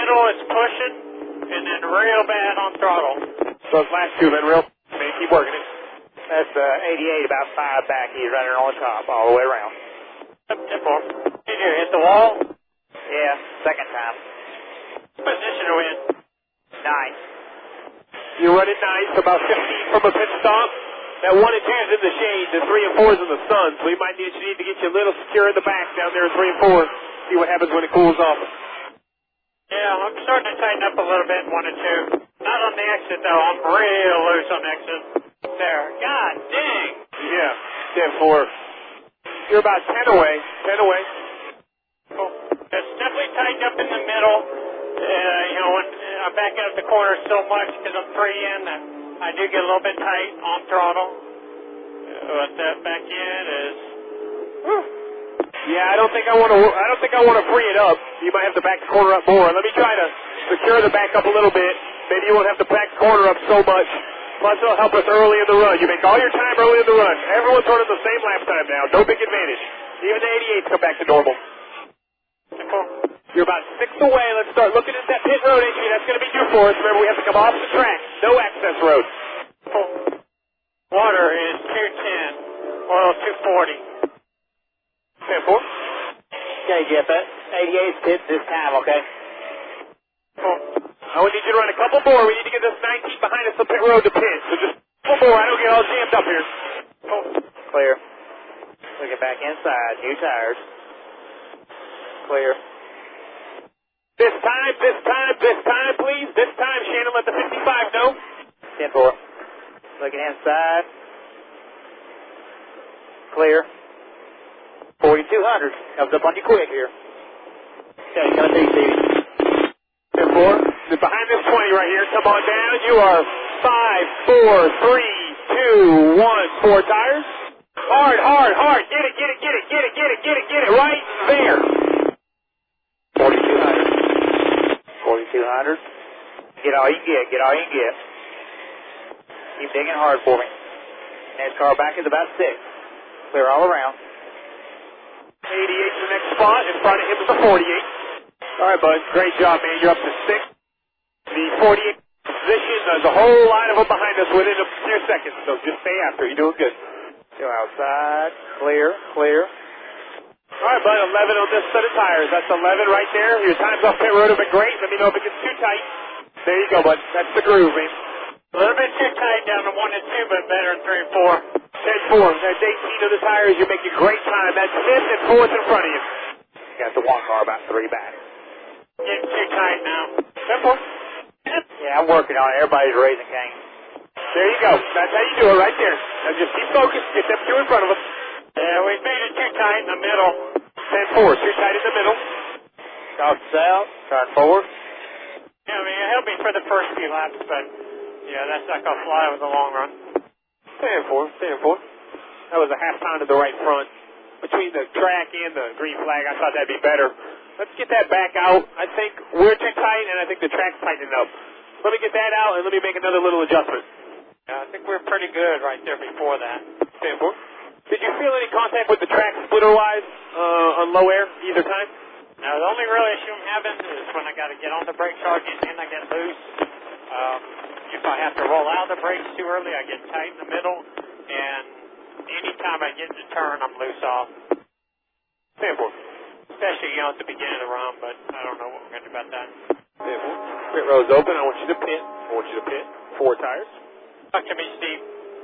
middle is pushing, and then real bad on throttle. Those last two been real. Man, keep working it. That's 88, about 5 back. He's running on the top all the way around. Up 10-4. Did you hit the wall? Yeah, second time. Position to win. 9. You're running nice, about 15 from a pit stop. That 1 and 2's in the shade, the 3 and 4's in the sun, so you need to get you a little secure in the back down there at 3 and 4. See what happens when it cools off. Yeah, I'm starting to tighten up a little bit, 1 and 2. Not on the exit, though. I'm real loose on the exit. There. God dang. Yeah, 10-4. You're about 10 away. 10 away. Cool. It's definitely tightened up in the middle. When I'm backing up the corner so much because I'm 3 in, I do get a little bit tight on throttle. But that back end is... Whew. Yeah, I don't think I want to free it up. You might have to back the corner up more. Let me try to secure the back up a little bit. Maybe you won't have to back the corner up so much. Plus, it'll help us early in the run. You make all your time early in the run. Everyone's running the same lap time now. No big advantage. Even the 88s come back to normal. You're about 6 away. Let's start looking at that pit road entry. That's going to be due for us. Remember, we have to come off the track. No access road. Water is 210. Oil 240. 10-4. Okay, Jeff, that 88's pit this time, okay? I would need you to run a couple more. We need to get this 19 behind us on pit road to pit. So just a couple more. I don't get all jammed up here. Clear. Looking back inside. New tires. Clear. This time, please. This time, Shannon, let the 55 know. 10-4. Looking inside. Clear. 4200. Comes up on you quick here. Okay, coming to you, Stevie. 10-4. Behind this 20 right here. Come on down. You are 5, 4, 3, 2, 1. 4 tires. Hard. Get it. Right there. 4200. 4200. Get all you can get. Keep digging hard for me. Next car back is about 6. Clear all around. 88 to the next spot. In front of him is the 48. All right, bud. Great job, man. You're up to 6. The 48 position, there's a whole line of them behind us within a few seconds, so just stay after. You're doing good. Go outside. Clear. All right, bud. 11 on this set of tires. That's 11 right there. Your times off pit road have been great. Let me know if it gets too tight. There you go, bud. That's the groove, man. A little bit too tight down to 1 and 2, but better than 3 and 4. 10-4. That's 18 of the tires. You're making great time. That's 5th and 4th in front of you. Got the 1 car about 3 back. Getting too tight now. 10-4. Yeah, I'm working on it. Everybody's raising Cain. There you go. That's how you do it right there. Now just keep focused. Get them two in front of us. Yeah, we made it too tight in the middle. 10-4. Too tight in the middle. South, turn forward. Yeah, I mean, it helped me for the first few laps, but, yeah, that's not going to fly over the long run. 10-4. That was a half pound to the right front. Between the track and the green flag, I thought that'd be better. Let's get that back out. I think we're too tight, and I think the track's tightening up. Let me get that out, and let me make another little adjustment. Yeah, I think we're pretty good right there before that. 10-4. Did you feel any contact with the track splitter-wise on low air either time? Now, the only real issue I'm having is when I got to get on the brake charging and I get loose. If I have to roll out the brakes too early, I get tight in the middle, and anytime I get in the turn, I'm loose off. 10-4. Especially, at the beginning of the run, but I don't know what we're going to do about that. 10-4. Pit road's open. I want you to pit. 4 tires. Talk to me, Steve.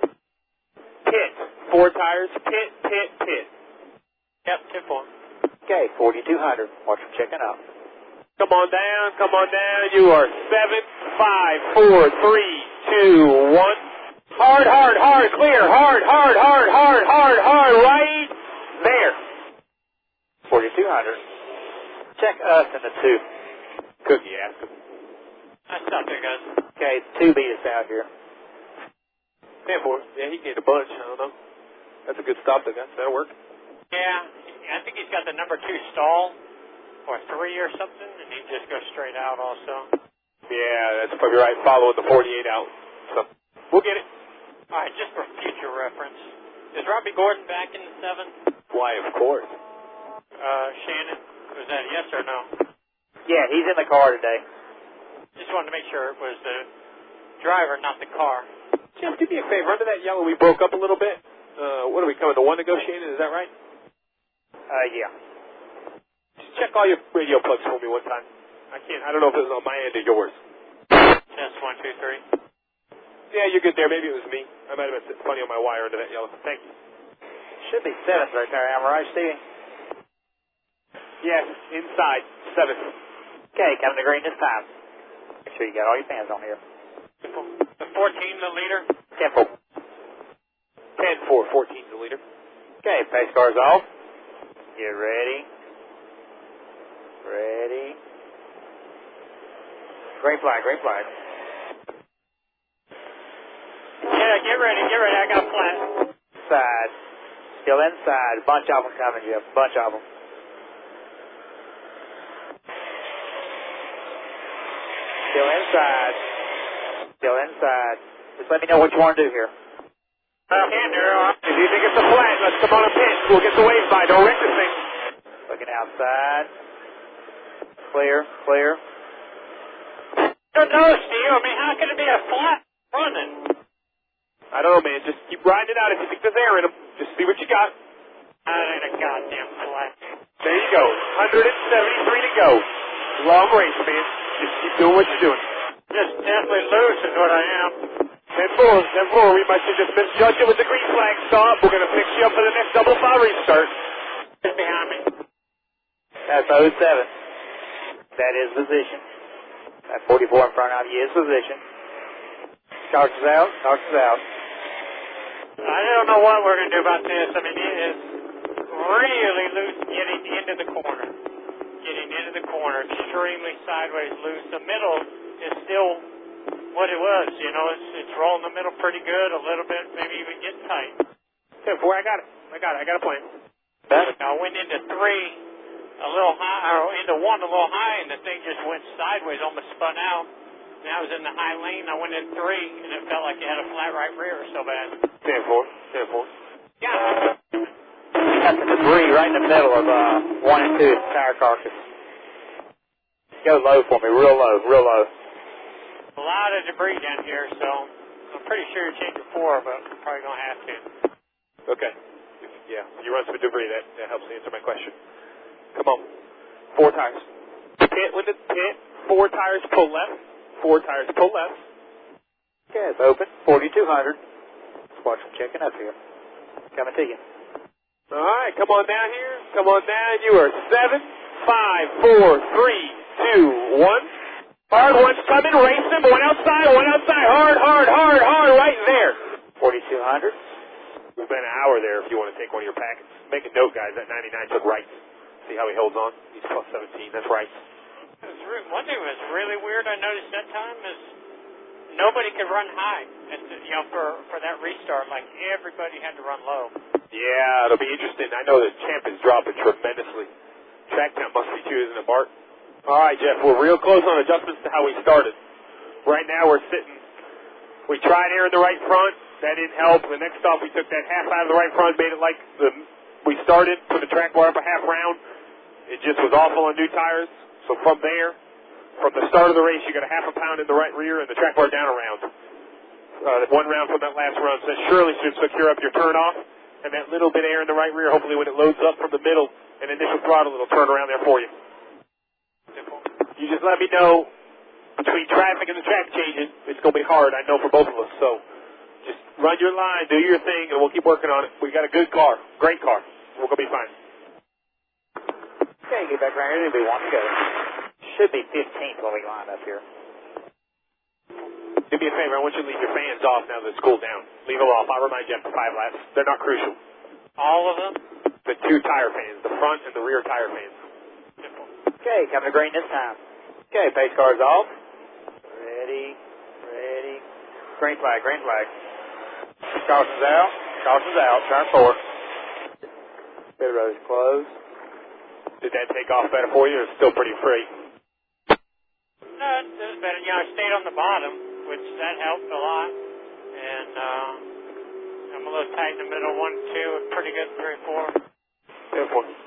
Pit. 4 tires. Pit. Yep, 10-4. Okay, 4200. Watch them checking out. Come on down. You are 7, 5, 4, 3, 2, 1. Hard. Clear. Hard. Right there. 4200. Check us in the 2. Cookie, ask him. That's not there, guys. Okay, 2 beat us out here. 10-4. Yeah, he gained a bunch. I don't know. That's a good stop, though, guys. That'll work. Yeah, I think he's got the number 2 stall, or 3 or something, and he just goes straight out also. Yeah, that's probably right. Following the 48 out. So, we'll get it. All right, just for future reference. Is Robbie Gordon back in the 7? Why, of course. Shannon, was that yes or no? Yeah, he's in the car today. Just wanted to make sure it was the driver, not the car. Jeff, do me a favor. Under that yellow, we broke up a little bit. What are we coming to one negotiating? Is that right? Yeah. Just check all your radio plugs for me one time. I don't know if it was on my end or yours. Test 1, 2, 3. Yeah, you're good there. Maybe it was me. I might have been sitting funny on my wire under that yellow. Thank you. Should be 7th right there. Am I right, Stevie? Yes, inside. 7th. Okay, coming to green this time. Make sure you got all your fans on here. The 14, the leader. 10-4. 10-4, 14's the leader. Okay, pace cars off. Get ready. Ready. Green flag, green flag. Yeah, get ready, I got a flat. Side. Still inside. Bunch of them coming, Jeff. Bunch of them. Still inside. Still inside. Just let me know what you want to do here. If you think it's a flat, let's come on a pit. We'll get the wave by. Don't wreck this thing. Looking outside. Clear, clear. I don't know, Steve. I mean, how can it be a flat running? I don't know, man. Just keep riding it out. If you think there's air in them, just see what you got. That ain't a goddamn flat. There you go. 173 to go. Long race, man. Just keep doing what you're doing. Just definitely loose is what I am. 10-4. We might have just misjudged it with the green flag stop. We're going to fix you up for the next double foul restart. Just behind me. That's 07. That is position. That 44 in front of you is position. Caution's out. Caution's out. I don't know what we're going to do about this. I mean, it is really loose getting into the corner. Getting into the corner. Extremely sideways loose. The middle is still what it was. You know, it's rolling the middle pretty good. A little bit, maybe even getting tight. 10-4. I got it. I got a plan. I went into 3 a little high, or into 1 a little high, and the thing just went sideways, almost spun out. And I was in the high lane. I went in 3, and it felt like it had a flat right rear so bad. 10-4. Yeah. Got the debris right in the middle of 1 and 2 tire carcass. Go low for me, real low, real low. A lot of debris down here, so I'm pretty sure you're changing 4, but I'm probably going to have to. Okay. Yeah, you run some debris. That helps answer my question. Come on. 4 tires. Pit, Lyndon, pit. 4 tires, pull left. 4 tires, pull left. Okay, it's open. 4,200. Let's watch them checking up here. Coming to you. All right, come on down here. Come on down. You are 7, 5, 4, 3, 2, 1. Hard one's coming. Race them. One outside. Hard. Right there. 4,200. We've been an hour there if you want to take one of your packets. Make a note, guys. That 99 took right. See how he holds on? He's plus 17. That's right. One thing that was really weird I noticed that time is nobody could run high. For that restart, like everybody had to run low. Yeah, it'll be interesting. I know the champ is dropping tremendously. Track count must be 2, isn't it, Bart? All right, Jeff, we're real close on adjustments to how we started. Right now we're sitting. We tried air in the right front. That didn't help. The next stop, we took that half out of the right front, made it like we started, put the track bar up a half round. It just was awful on new tires. So from there, from the start of the race, you got a half a pound in the right rear and the track bar down a round. 1 round from that last run. So that surely should secure up your turn off. And that little bit of air in the right rear, hopefully when it loads up from the middle and initial throttle, it'll turn around there for you. You just let me know between traffic and the track changes. It's going to be hard, I know, for both of us. So just run your line, do your thing, and we'll keep working on it. We got a good car, great car. We're going to be fine. Okay, get back around here. Anybody want to go? Should be 15th when we line up here. Do me a favor. I want you to leave your fans off now that it's cooled down. Leave them off. I'll remind you after 5 laps. They're not crucial. All of them? The 2 tire fans, the front and the rear tire fans. Okay, coming to green this time. Okay, pace car's off. Ready. Green flag. Caution's out. Turn 4. Pit road's closed. Did that take off better for you, or it's still pretty free? No, it was better. I stayed on the bottom, which that helped a lot. And I'm a little tight in the middle. 1, 2, pretty good. 3, 4.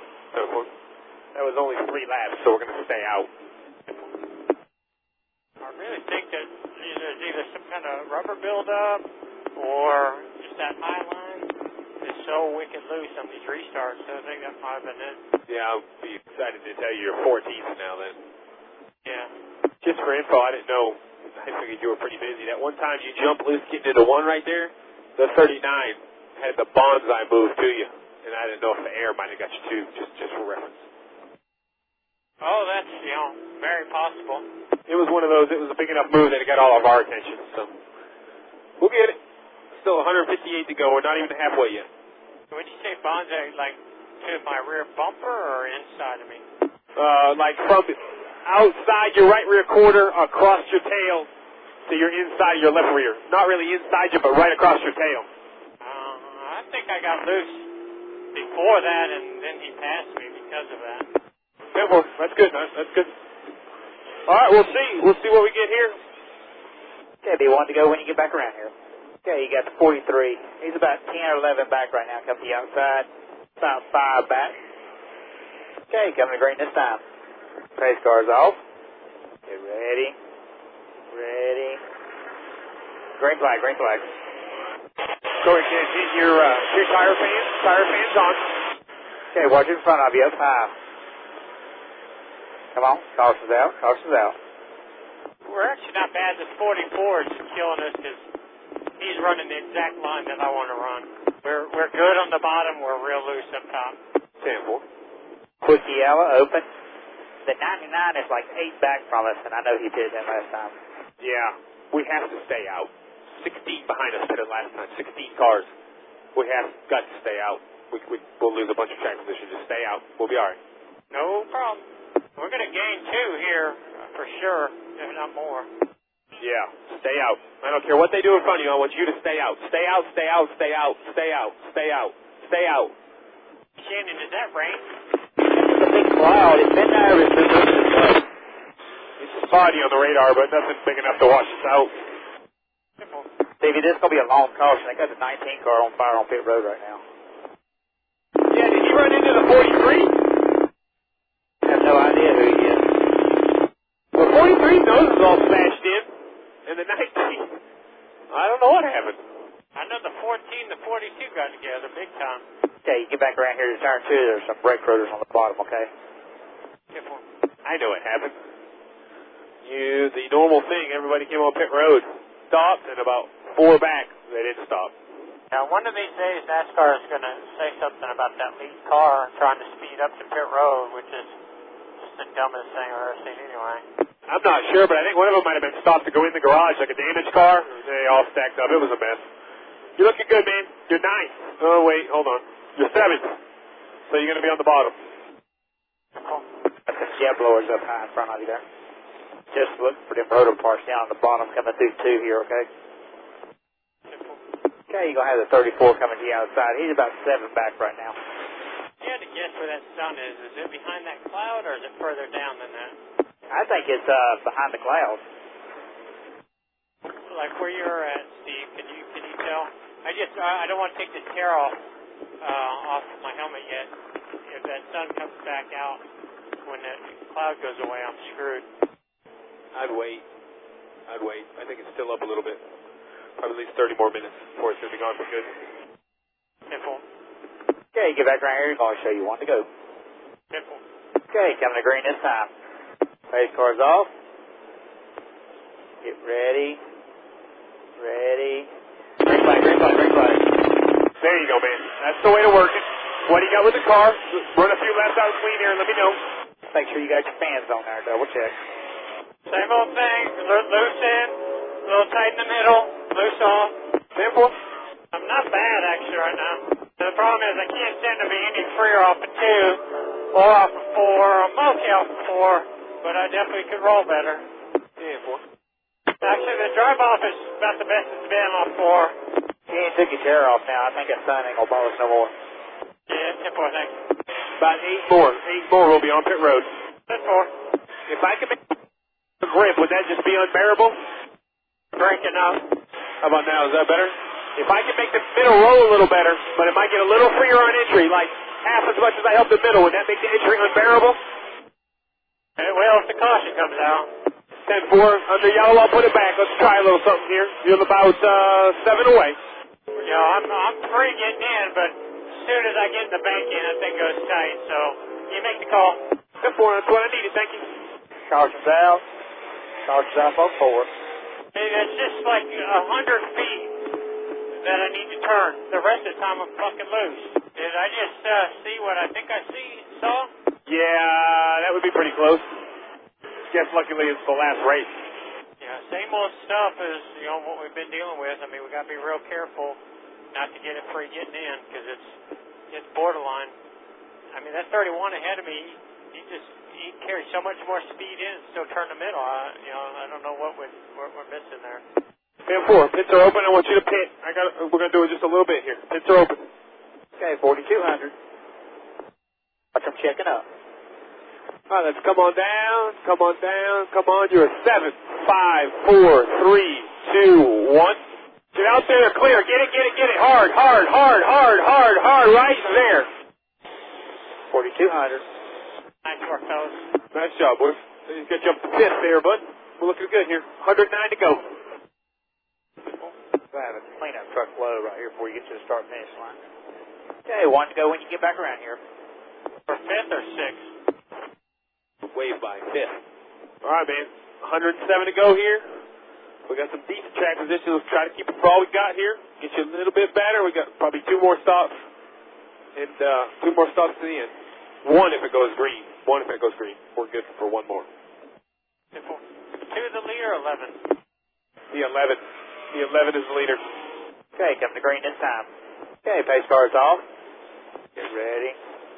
10-4. That was only 3 laps, so we're going to stay out. really think that there's either some kind of rubber buildup or just that high line is so wicked loose on these restarts. So I think that might have been it. Yeah, I'll be excited to tell you you're 14th now then. Yeah. Just for info, I didn't know. I figured you were pretty busy. That one time you jumped loose getting into 1 right there, the 39 had the bonsai move to you. And I didn't know if the air might have got you too, just for reference. Oh, that's, very possible. It was one of those, it was a big enough move that it got all of our attention, so we'll get it. Still 158 to go, we're not even halfway yet. When you say bonsai, like to my rear bumper or inside of me? Like from outside your right rear quarter across your tail to your inside your left rear. Not really inside you, but right across your tail. I think I got loose before that, and then he passed me because of that. Yeah, well, that's good, man. That's good. All right, we'll see. We'll see what we get here. Okay, B1 to go when you get back around here. Okay, you got the 43. He's about 10 or 11 back right now. Come to the outside. About 5 back. Okay, coming to green this time. Pace car's off. Get ready. Ready. Green flag, green flag. Go ahead, get your tire fans on. Okay, watch in front of you, up high. Come on, caution's out, caution's out. We're actually not bad. This 44 is killing us because he's running the exact line that I want to run. We're good on the bottom. We're real loose up top. Sample. Quick yellow, open. The 99 is like 8 back from us, and I know he did that last time. Yeah, we have to stay out. 16 behind us did it last time. 16 cars. We have got to stay out. We'll lose a bunch of track position. Just stay out. We'll be all right. No problem. We're going to gain 2 here for sure, if not more. Yeah, stay out. I don't care what they do in front of you. I want you to stay out. Stay out, stay out, stay out, stay out, stay out, stay out. Shannon, is that rain? It's a big cloud. It's been there ever since this way. It's spotty on the radar, but nothing big enough to wash us out. Simple. Davey, this is going to be a long caution. They got the 19 car on fire on pit road right now. Yeah, did he run into the 43? I have no idea who he is. The 43 nose is all smashed in, and the 19, I don't know what happened. I know the 14, the 42 got together big time. Okay, you get back around here to turn 2. There's some brake rotors on the bottom, okay? Simple. I know what happened. The normal thing, everybody came on pit road, stopped, and about 4 back, they didn't stop. Now, one of these days, NASCAR is going to say something about that lead car trying to speed up to pit road, which is just the dumbest thing I've ever seen anyway. I'm not sure, but I think one of them might have been stopped to go in the garage like a damaged car. They all stacked up. It was a mess. You're looking good, man. You're 9th. Oh, wait, hold on. You're 7th. So you're going to be on the bottom. Got the jet blowers up high in front of you there. Just look for them rotor parts down on the bottom coming through 2 here, okay? Okay, you're going to have the 34 coming to the outside. He's about 7 back right now. You had to guess where that sun is. Is it behind that cloud or is it further down than that? I think it's behind the clouds. Like where you're at, Steve, can you tell? I don't want to take the tear off my helmet yet. If that sun comes back out when that cloud goes away, I'm screwed. I'd wait. I think it's still up a little bit. Probably at least 30 more minutes before it's going to be gone for good. Simple. Okay, get back around here. He's going to show you one to go. Simple. Okay, coming to green this time. Pace car's off. Get ready. Ready. Green flag, green flag, green flag. There you go, man. That's the way to work it. What do you got with the car? Run a few laps out clean here and let me know. Make sure you got your fans on there. Double check. Same old thing. Loose in, a little tight in the middle, loose off. Simple. I'm not bad actually right now. The problem is I can't seem to be any freer off of 2 or off of 4. I'm okay off of 4, but I definitely could roll better. Yeah, Actually, the drive off is about the best it's been off 4. He ain't took your chair off now. I think that sun ain't going to bother us no more. Yeah, simple, I think. about 8 more. 8 more will be on pit road. That's 4. If I could make a grip, would that just be unbearable? Breaking up. How about now? Is that better? If I could make the middle roll a little better, but it might get a little freer on entry, like half as much as I help the middle, would that make the entry unbearable? It will if the caution comes out. 10-4. Under yellow, I'll put it back. Let's try a little something here. You're about 7 away. You know, I'm free getting in, but as soon as I get in the bank in, that thing goes tight. So you make the call. 10-4, that's what I needed. Thank you. Caution's out. Caution's out on 4. It's just like 100 feet that I need to turn. The rest of the time I'm fucking loose. Did I just see what I think I saw? Yeah, that would be pretty close. Guess luckily it's the last race. Yeah, same old stuff as, you know, what we've been dealing with. I mean, we got to be real careful not to get it free getting in because it's borderline. I mean, that 31 ahead of me, he carries so much more speed in and still turn the middle. I don't know what we're missing there. 10-4, pits are open. I want you to pit. We're going to do it just a little bit here. Pits are open. Okay, 4,200. Watch them checking up. All right, let's come on down. Come on down. Come on. You're 7, 5, 4, 3, 2, 1. Get out there. Clear. Get it. Hard. Right there. 4,200. Nice work, fellas. Nice job, boys. You got you up to 5th there, bud. We're looking good here. 109 to go. I have a cleanup truck low right here before you get to the start-finish line. Okay, 1 to go when you get back around here. For 5th or 6th? Wave by 5th. All right, man. 107 to go here. We got some decent track positions. Let's try to keep it for all we got here. Get you a little bit better. We got probably 2 more stops. And 2 more stops to the end. 1 if it goes green. 1 if it goes green. We're good for 1 more. 2 the leader, 11. The 11. The 11 is the leader. Okay, coming to green this time. Okay, pace car's off. Get ready.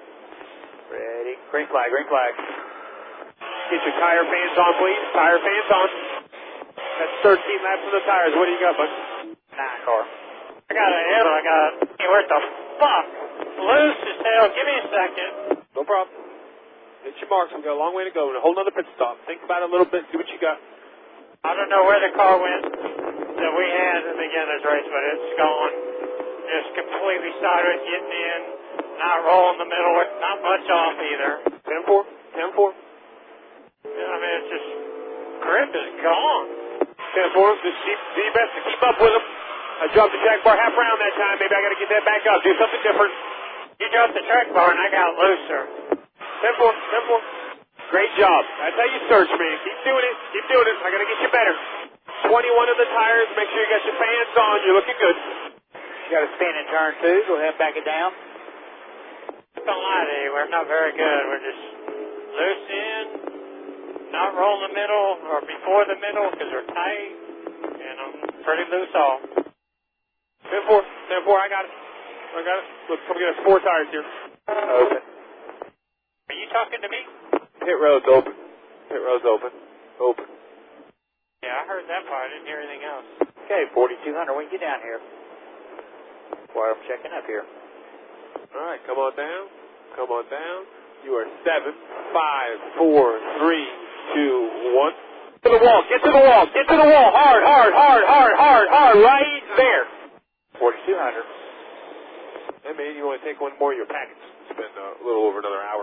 Green flag. Get your tire fans on, please. Tire fans on. That's 13 laps of the tires. What do you got, bud? 9 car. I got an error. Where the fuck? Loose as hell. Give me a second. No problem. Hit your marks. We've got a long way to go. And a whole nother pit stop. Think about it a little bit. See what you got. I don't know where the car went that we had at the beginning of this race, but it's gone. Just completely sideways getting in. Not rolling the middle. Not much off either. 10-4. 10-4. I mean, it's just, grip is gone. 10-4. Just do your best to keep up with them. I dropped the track bar half round that time. Maybe I got to get that back up. Do something different. You dropped the track bar and I got looser. 10-4. Great job. That's how you search, man. Keep doing it. I got to get you better. 21 of the tires. Make sure you got your fans on. You're looking good. You got a spin in turn 2. Go ahead and back it down. Don't lie to you. We're not very good. We're just loose in, not rolling the middle or before the middle because we're tight, and I'm pretty loose off. 10-4. I got it. Look, come get us 4 tires here. Open. Are you talking to me? Pit road's open. Open. Yeah, I heard that part. I didn't hear anything else. Okay, 4,200 when you get down here. While I'm checking up here. All right, come on down. You are 7, 5, 4, 3, 2, 1. To the wall. Get to the wall. Hard. Right there. 4,200. Hey, man, you want to take one more of your packets. Spend a little over another hour.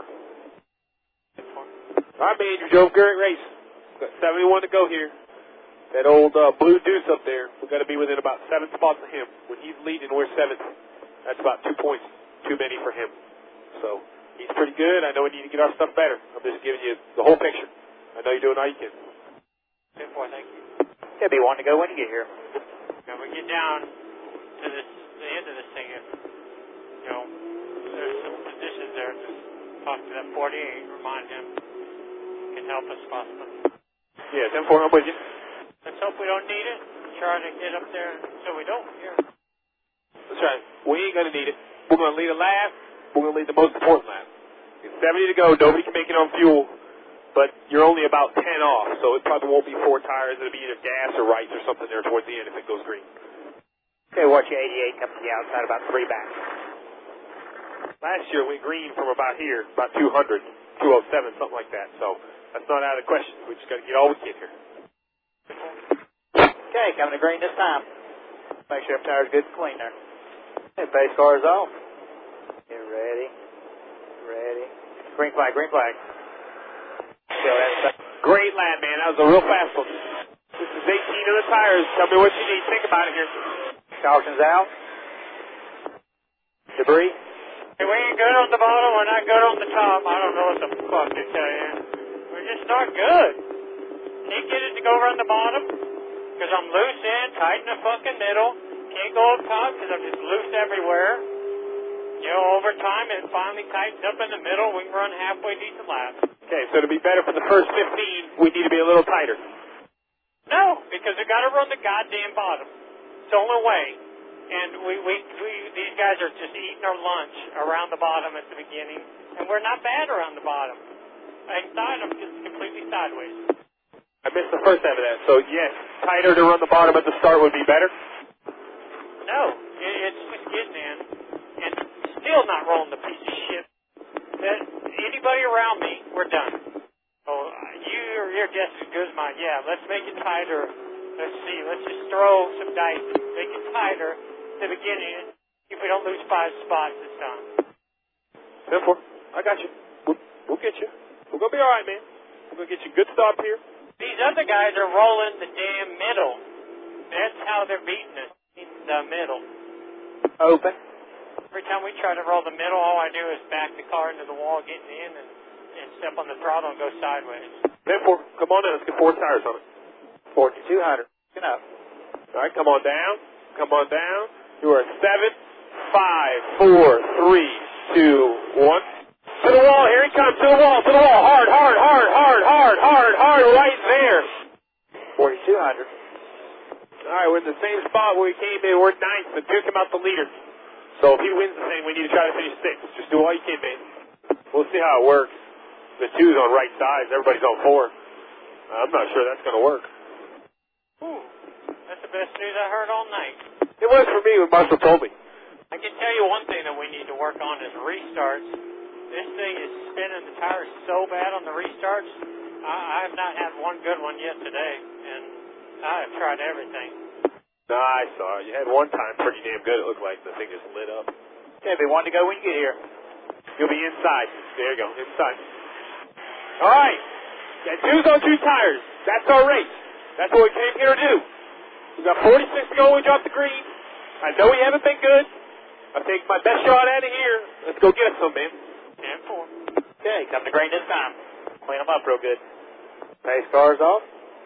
All right, man, you drove a great race. Got 71 to go here. That old blue deuce up there, we've got to be within about 7 spots of him. When he's leading, we're 7th. That's about 2 points too many for him. So he's pretty good. I know we need to get our stuff better. I'm just giving you the whole picture. I know you're doing all you can. 10-4, thank you. There'll be 1 to go when you get here. When we get down to the end of this thing, there's some positions there. Just talk to that 48. Remind him can help us possibly. Yeah, 10-4, I'm with you. Let's hope we don't need it. Try to get up there so we don't. Yeah. That's right. We ain't going to need it. We're going to lead a lap. We're going to lead the most important lap. It's 70 to go. Nobody can make it on fuel. But you're only about 10 off, so it probably won't be 4 tires. It'll be either gas or rights or something there towards the end if it goes green. Okay, watch your 88 come to the outside about 3 back. Last year we green from about here, about 200, 207, something like that. So that's not out of the question. We just got to get all we can here. Okay, coming to green this time. Make sure them tires good and clean there. Okay, pace car is off. Get ready. Green flag. Great lap, man. I That was a real fast one. This is 18 of the tires. Tell me what you need. Think about it here. Caution's out. Debris. Hey, we ain't good on the bottom. We're not good on the top. I don't know what the fuck to tell you. We're just not good. Can't get it to go around the bottom because I'm loose in, tight in the fucking middle. Can't go up top because I'm just loose everywhere. You know, over time it finally tightens up in the middle. We can run halfway decent laps. Okay, so to be better for the first 15, we need to be a little tighter. No, because we got to run the goddamn bottom. It's the only way. And these guys are just eating their lunch around the bottom at the beginning, and we're not bad around the bottom. Inside, I'm just completely sideways. I missed the first half of that. So yes, tighter to run the bottom at the start would be better. No, it's just getting in, and still not rolling the piece of shit. Anybody around me, we're done. Oh, your guess is as good as mine. Yeah, let's make it tighter. Let's see. Let's just throw some dice. Make it tighter at the beginning. If we don't lose 5 spots this time. 10-4. I got you. We'll get you. We're gonna be all right, man. We're gonna get you a good stop here. These other guys are rolling the damn middle. That's how they're beating us. In the middle. Open. Every time we try to roll the middle, all I do is back the car into the wall, getting in, and step on the throttle and go sideways. 10-4. Come on in. Let's get 4 tires on it. 4,200. Get up. All right, come on down. Come on down. You are 7, 5, 4, 3, 2, 1. To the wall. Here he comes. To the wall. To the wall. Hard, hard, hard, hard, hard, hard, hard. Right there. 4,200. All right, we're in the same spot where we came in. We're 9th, but Duke him out the leader. So if he wins the thing, we need to try to finish 6th. Just do all you can, man. We'll see how it works. The 2's on right sides. Everybody's on 4. I'm not sure that's going to work. Ooh, that's the best news I heard all night. It was for me when Marshall told me. I can tell you one thing that we need to work on is restarts. This thing is spinning the tires so bad on the restarts. I have not had one good one yet today, and I have tried everything. No, I saw it. You had one time pretty damn good. It looked like the thing just lit up. Okay, be one to go when you get here. You'll be inside. There you go, inside. All right. Got 2's on 2 tires. That's our race. That's what we came here to do. We got 46 to go when we drop the green. I know we haven't been good. I take my best shot out of here. Let's go get us some, man. 10-4. Okay, come to green this time. Clean them up real good. Pace cars off.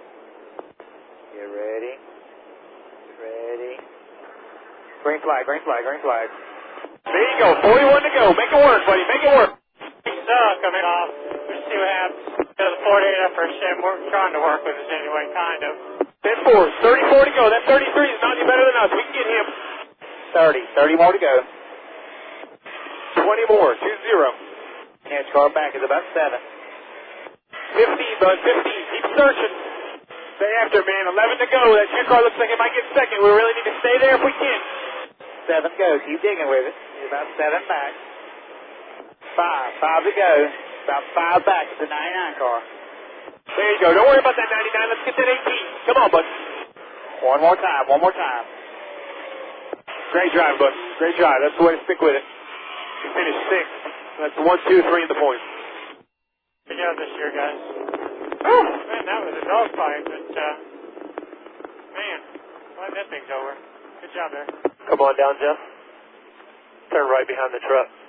Get ready. Get ready. Green flag, green flag, green flag. There you go. 41 to go. Make it work, buddy. Make it work. Coming off. We'll see what happens. The 48 up for Sim. We're trying to work with us anyway, kind of. 10-4. 34 to go. That 33 is not any better than us. We can get him. 30 more to go. 20 more. 2-0. Catch car back is about 7. 15, bud. 15. Keep searching. Stay after, man. 11 to go. That your car looks like it might get second. We really need to stay there if we can. 7 to go. Keep digging with it. You're about 7 back. 5 to go. About 5 back. It's a 99 car. There you go. Don't worry about that 99. Let's get that 18. Come on, bud. One more time. Great drive, bud. Great drive. That's the way to stick with it. You finished 6th. That's 1, 2, 3 in the points. Good job this year, guys. Oh, man, that was a dogfight, but, man, glad that thing's over. Good job there. Come on down, Jeff. Turn right behind the truck.